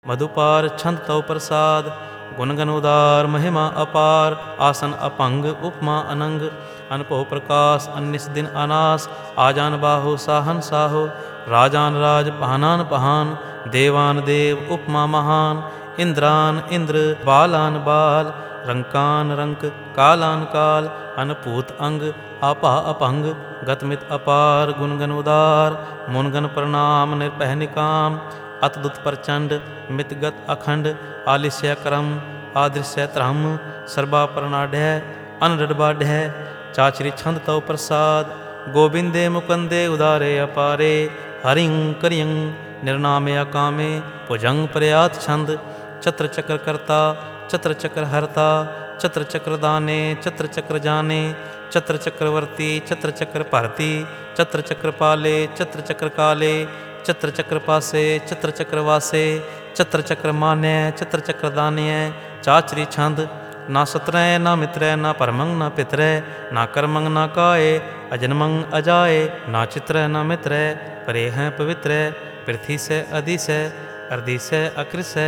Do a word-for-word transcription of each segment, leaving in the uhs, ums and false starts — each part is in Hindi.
मधुपार छंद तव प्रसाद, गुणगन उदार महिमा अपार। आसन अपंग उपमा अनंग, अनपो प्रकाश अन्निस दिन अनास। आजान बाहो साहन साहो, राजान राज पहानान पहान। देवान देव उपमा महान, इंद्रान इंद्र बालान बाल। रंकान रंक कालान काल, अनपूत अंग आपा अपंग। गतमित अपार गुणगन उदार, मुनगन प्रणाम निर्भय निकाम। अतदुत प्रचंड मितगत अखंड, आलिस्य क्रम आदृश्य त्रम। सर्वा प्रणाढ़ अनडबाढ़, चाचरी छंद तव प्रसाद। गोविंदे मुकंदे उदारे अपारे, हरिं करियं निर्नामे अकामे। भुजंग प्रयात छंद, चत्र चक्र कर्ता चत्र चक्र हरता। चत्र चक्र दाने चत्र चक्र जाने, चत्र चक्रवर्ती चत्र चक्र भारती। चत्र चक्र पाले चत्र चक्र काले, चत्र चक्र पासे चत्र चक्र वासे। चत्र चक्र मान्य चत्र चक्र दान्य। चाचरी छंद, ना सत्रय ना मित्रय ना परमंग ना पितरय। ना कर्मंग ना काय अजन्मंग अजाय। ना चित्रय ना मित्रय परे हैं पवित्र। पृथ्वी से अधिसय अर्धि से अकृसय।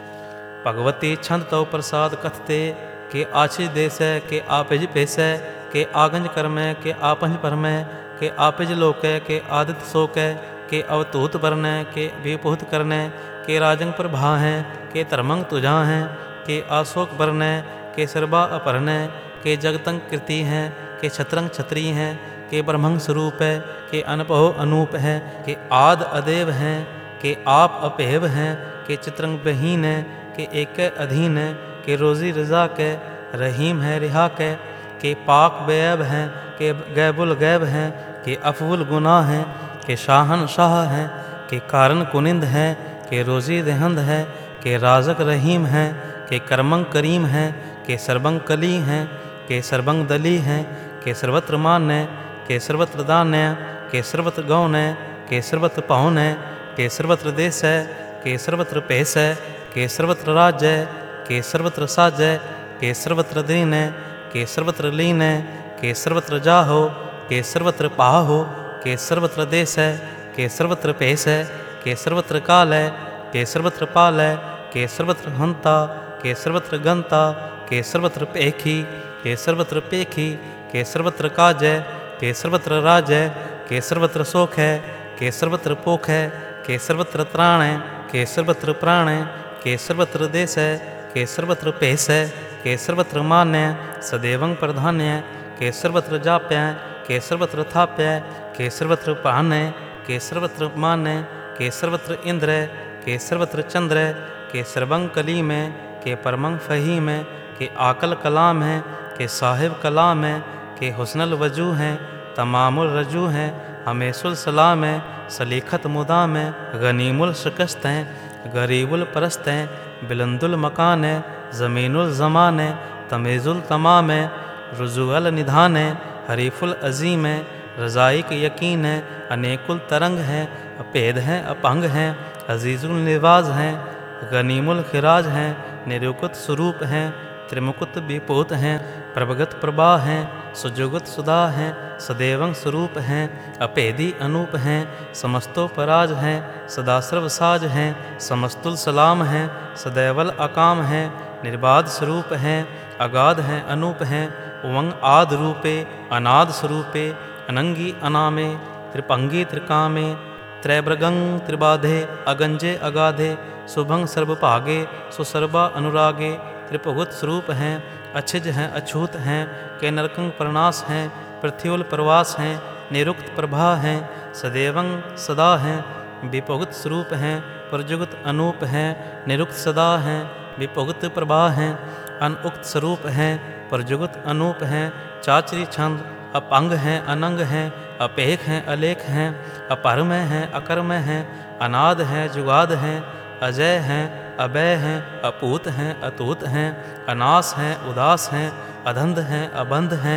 भगवती छंद तव प्रसाद कथते, के आशीष देसय के आपिज पेसय। के आगंज कर्मय के आपंज परमय। के आपिज लोकय के आदित्य शोकय। के अवतूत वर्णय के विभूत करनय। के राजंग प्रभा हैं के धर्मंग तुझा हैं। के आशोक वर्णय के सर्वा अपरणय। के जगतंग कृति हैं के छत्रंग छत्री हैं। के ब्रह्मंग स्वरूप है के अनपहो अनूप है। के आद अदेव हैं के आप अपेव हैं। के चित्रंग बहीन है के एक अधीन है। के रोजी रजा के रहीम है रिहा के। के पाक बेअब हैं के गैबुल गैब हैं। के अफवुल गुनाह हैं के शाहन शाह हैं। के कारण कुनिंद हैं के रोजी देहंद है। के राजक रहीम हैं के कर्मंग करीम हैं। के सर्वंग कली हैं के सर्वंग दली हैं। के सर्वत्र मान्य के सर्वत्र दान्य। के सर्वत्र गौन के सर्वत्र पौन के सर्वत्र देश है के सर्वत्र पेश है। के सर्वत्र राज्य के सर्वत्र साजय। के सर्वत्र दीन के सर्वत्र लीन। के सर्वत्र जाहो के सर्वत्र पाहो। के सर्वत्र देश है के सर्वत्र पेश है। के सर्वत्र काल है के सर्वत्र पाल है। के सर्वत्र हंता के सर्वत्र गंता। के सर्वत्र पेखी के सर्वत्र पेखी। के सर्वत्र काज है के सर्वत्र राज है। के सर्वत्र शोक है के सर्वत्र पोख है। के सर्वत्र त्राण है के सर्वत्र प्राण है। के सर्वत्र देश है के सर्वत्र पेश है। के सर्वत्र मान्य सदैवं प्रधान्य। के सर्वत्र जाप्य के सर्वत्र थाप्य। के सर्वत्र पान के सर्वत्र मान्य। के सर्वत्र इंद्र के सर्वत्र चंद्र। के सर्वंग कलीम के परमंग फहीम। के आकल कलाम है के साहिब कलाम है। के हुस्नल वजू हैं तमामुल रजू हैं। हमेशुल सलाम है सलीखत मुदाम है। गनीमुल शिकस्त हैं गरीबुल परस्त हैं। बिलंदुल मकान है ज़मीनुल ज़मान है। तमेज़ुल तमाम है रुजुअल निधान है। हरीफुल अज़ीम है रज़ाइक यकीन है। अनेकुल तरंग हैं अपेद हैं अपंग हैं। अजीज़ुल निवाज हैं गनीमुल खिराज हैं। निरुकुत स्वरूप हैं त्रिमुकुत विपूत हैं। प्रभगत प्रभा हैं सुजुगत सुधा हैं। सदैवं स्वरूप हैं अपेदी अनूप हैं। समस्तो पराज हैं सदा सर्वसाज हैं। समस्तुल सलाम हैं सदैवल अकाम हैं। निर्बाध स्वरूप हैं अगाध हैं अनूप हैं। उमंग आद रूपे अनाद स्वरूपे। अनंगी अनामे त्रिपंगी त्रिकामे। त्रैब्रगंग त्रिबाधे अगंजे अगाधे। शुभंग सर्वभागे सुसर्वा अनुरागे। त्रिपगुत स्वरूप हैं अच्छिज हैं अछूत हैं। के नरकंग प्रणास हैं पृथ्व्युल प्रवास हैं। निरुक्त प्रभा हैं सदैवं सदा हैं। विपगुत स्वरूप हैं प्रजुगत अनूप हैं। निरुक्त सदा हैं विपगुत प्रभा हैं। अनउक्त स्वरूप हैं प्रजुगत अनूप हैं। चाचरी छंद, अपंग हैं अनंग हैं। अपेख हैं अलेख हैं। अपरम हैं अकर्म हैं। अनाद हैं जुगाद हैं। अजय हैं अभय हैं। अपूत हैं अतूत हैं। अनास हैं उदास हैं। अधंध हैं अबंध हैं।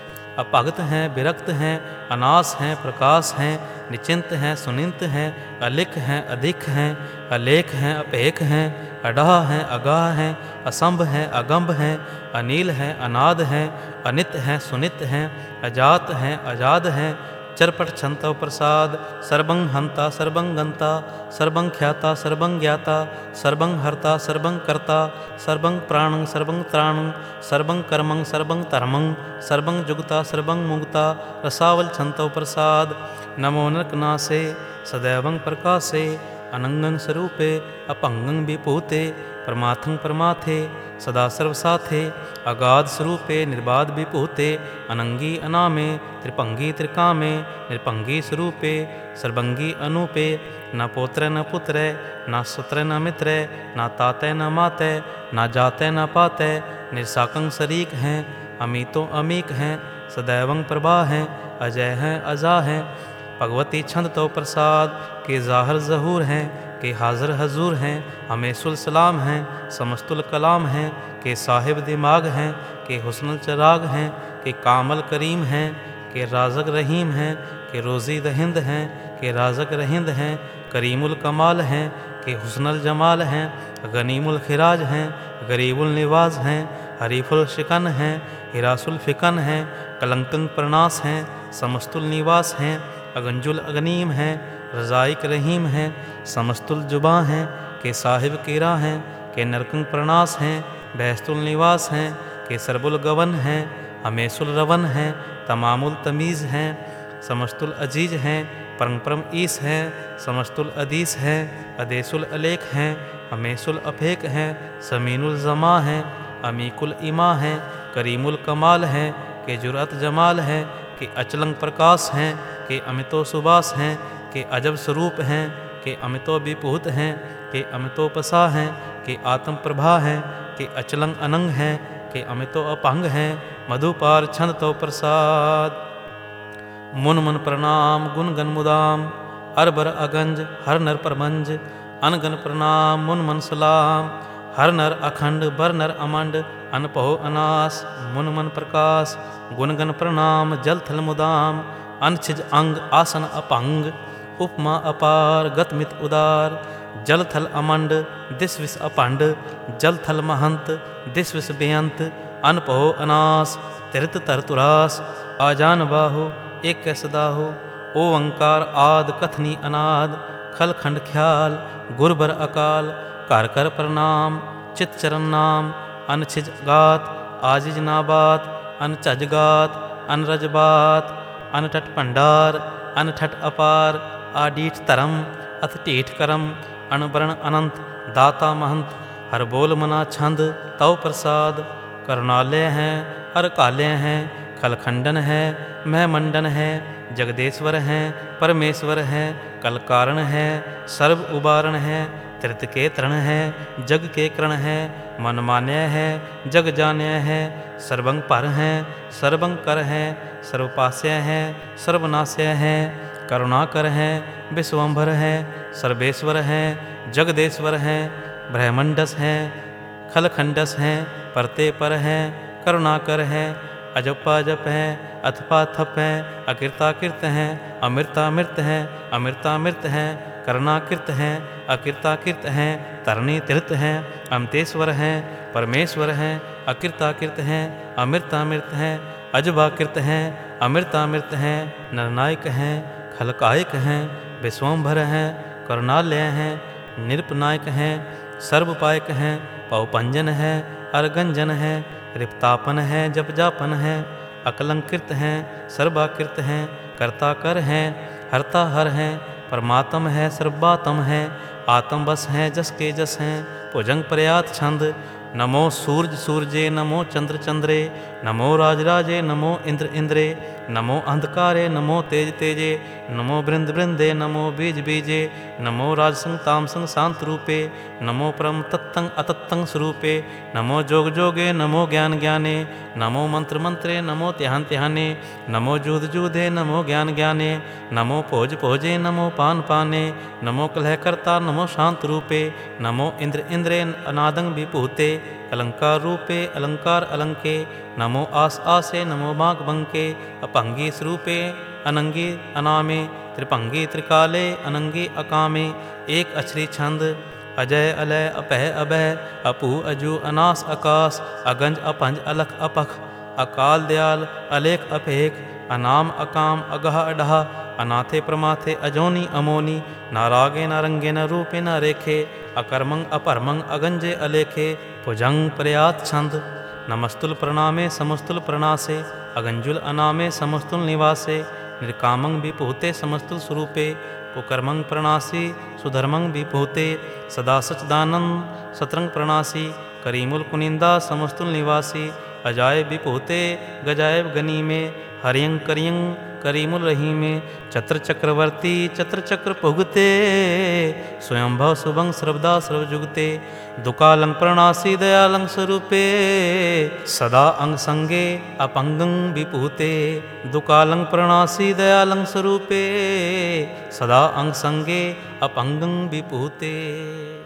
अपगत हैं विरक्त हैं। अनास हैं प्रकाश हैं। निचिंत हैं सुनिंत हैं। अलिख हैं अधिक हैं। अलेख हैं अपेख हैं। अडाह हैं अगाह हैं। असंभ हैं अगंभ हैं। अनील हैं अनाद हैं। अनित हैं सुनित हैं। अजात हैं अजाद हैं। चरपट छंतव प्रसाद सर्वं हंता सर्वं गंता सर्वं ख्याता सर्वं ज्ञाता सर्वं हर्ता सर्वं कर्ता सर्वं प्राणं सर्वं त्राणं सर्वं कर्मं सर्वं धर्मं सर्वं जुगता सर्वं मुक्ता रसावल छंतव प्रसाद नमो नरकनासे सदैवं प्रकाशे अनंगं स्वरूपे अपंगं विभूते परमार्थं परमाथे सदा सर्वसाथे अगाध स्वरूपे निर्बाध विभूते अनंगी अनामे त्रिपंगी त्रिकामे निर्पंगी स्वरूपे सर्वंगी अनूपे न पोत्र न पुत्र न सुत्र न मित्र न ताते न माते न जाते न पाते निरसाकं शरीक हैं अमीतो अमीक हैं सदैवं प्रभा हैं अजय हैं अजा हैं भगवती छंद तो प्रसाद के ज़ाहर ज़हूर हैं के हाज़र हजूर हैं हमें सुल सलाम हैं समस्तुल कलाम हैं के साहिब दिमाग हैं के हुस्नुल चराग हैं के कामल करीम हैं के राज़क रहीम हैं के रोज़ी दहिंद हैं के राज़क रहिंद हैं करीमुल कमाल हैं के हुस्नुल जमाल हैं गनीमुल खिराज हैं गरीबुल निवाज हैं हरीफुल शिकन हैं हिरासुल फ़िकन हैं कलंकन प्रनास हैं समस्तुल निवास हैं अगंजुल अगनीम हैं रज़ाइक रहीम हैं समस्तुल जुबा हैं के साहिब केरा हैं के नरकंग प्रनास हैं बहस्तुल निवास हैं के सरबुल गवन हैं हमेशुल रवन हैं तमामुल तमीज़ हैं समस्तुल अजीज हैं परम परम ईस हैं समस्तुल अदीस हैं अदेसुल अलेख हैं हमेशुल अफेक हैं समीनुल जमा हैं अमीकुल इमा हैं करीमुल कमाल हैं के जुरअत जमाल हैं के अचलंग प्रकाश हैं के अमितो सुबास हैं के अजब स्वरूप हैं के अमितो विभूत हैं के अमितोपसा हैं के आत्म प्रभा हैं के अचलंग अनंग हैं के अमितो अपंग हैं मधुपार छंद तो प्रसाद मुन मन प्रणाम गुण गण मुदाम अरबर अगंज हर नर प्रमंज अनगन प्रणाम मुन मन सलाम हर नर अखंड बर नर अमंड अनपहो अनास मुन मन प्रकाश गुणगन प्रणाम जल थल मुदाम अनछिज अंग आसन अपंग उपमा अपार गतमित उदार जल थल अमंड दिस विस अपंड जल थल महंत दिस विस बेअंत अनपहो अनास तिरत तरतुरास आजान बाहु एक कैसदाहु ओंकार आद कथनी अनाद खल खंड ख्याल गुरबर अकाल कर कर प्रणाम चित चरण नाम अनछिज गात आजिज नाबात अनचज गात अनरज बात अनठट भंडार अनठट अपार आडीठ तरम अथ टीठ करम अणवरण अनंत दाता महंत हर बोल मना छंद तव प्रसाद करुणालय हैं हर कालय हैं खलखंडन है महमंडन है जगदेश्वर हैं परमेश्वर हैं कल कारण है सर्व उबारण है तीर्थ के तृण है जग के करण है मन मान्य है जग जान्य है सर्वं पर हैं सर्वं कर हैं सर्वपास्य हैं सर्वनाश्य हैं करुणाकर हैं विश्वम्भर हैं सर्वेश्वर हैं जगदेश्वर हैं ब्रह्मंडस हैं खलखंडस हैं परते पर हैं करुणाकर हैं अजपाजप हैं अथपा थप हैं अकृताकृत हैं अमृतामृत हैं अमृतामृत हैं करणाकृत हैं अकृताकृत हैं तरणी तीर्थ हैं अमतेश्वर हैं परमेश्वर हैं अकृताकृत हैं अमृतामृत हैं अजबाकृत हैं अमृतामृत हैं नरनायक हैं खलकायक हैं विश्वम्भर हैं करुणालय हैं निरपनायक हैं सर्वपायक हैं पौपंजन हैं अर्गंजन हैं रिप्तापन है जप जापन है अकलंकृत हैं सर्वाकृत हैं कर्ताकर हैं हरता हर हैं परमात्म है सर्वात्म है आत्म बस हैं जस के जस हैं भुजंग प्रयात छंद नमो सूर्य सूर्ये नमो चंद्र चंद्रे नमो राजराजे नमो इंद्र इंद्रे नमो अंधकारे नमो तेज तेजे नमो बृंद बृंदे नमो बीज बीजे नमो राजसंग तामसंग शांत रूपे नमो परम तत्तंग अतत्तंग स्वरूपे नमो जोग जोगे नमो ज्ञान ज्ञाने नमो मंत्र मंत्रे नमो त्यान त्याने नमो जूद जूदे नमो ज्ञान ज्ञाने नमो भोज भोजे नमो पान पाने नमो कलह कर्ता नमो शांत रूपे नमो इंद्र इंद्रे अनादंग विभूते अलंकार रूपे अलंकार अलंके नमो आस आसे नमो बाग बंके अपंगी स्वरूपे अनंगी अनामे त्रिपंगी त्रिकाले अनंगी अकामे एक अक्षरी छंद अजय अलय अपह अभय अपू अजू अनास आकाश अगंज अपंज अलख अपख अकाल दयाल अलेख अपेख अनाम अकाम अगह अडह अनाथे प्रमाथे अजोनी अमोनी नारागे न रंगे न रूपे न रेखे अकर्मंग अपरमंग अगंजे अलेखे भुजंग प्रयात छंद नमस्तुल प्रणामे समस्तुल प्रणासे अगंजुल अनामे समस्तुल निवासे निर्कामंग विभूते समस्तुल स्वरूपे कुकर्मंग प्रणासी सुधर्मंग विभूते सदा सचदानंद सतरंग प्रणासी करीमुल कुनिंदा समस्तुल निवासी अजायब विभूते गजायब गनी में हरियंग करियंग करीमुल रही में चत्र चक्रवर्ती चत्र चक्र पुगते स्वयंभव शुभंग सर्वदा सर्वजुगते दुकालंग प्रणासी दयालंग स्वरूपे सदा अंग संगे अपंगं विभूते दुकालंग प्रणासी दयालंग स्वरूपे सदा अंग संगे अपंगं विभूते।